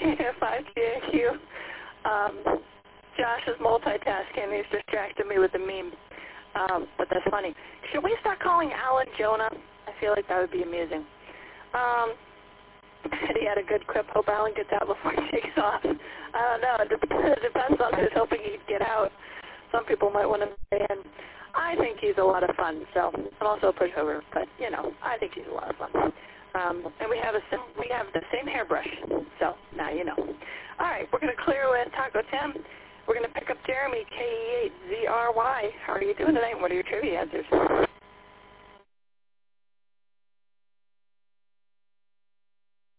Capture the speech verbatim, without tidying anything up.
five G A Q. Um, Josh is multitasking. He's distracted me with a meme. Um, but that's funny. Should we start calling Alan Jonah? I feel like that would be amusing. Um, he had a good quip. Hope Alan gets out before he takes off. I don't know. It dep- it depends on who's hoping he'd get out. Some people might want to stay in. I think he's a lot of fun, so I'm also a pushover, but, you know, I think he's a lot of fun. Um, and we have a sim- we have the same hairbrush, so now you know. All right, we're going to clear with Taco Tim. We're going to pick up Jeremy, K E eight Z R Y. How are you doing tonight? What are your trivia answers?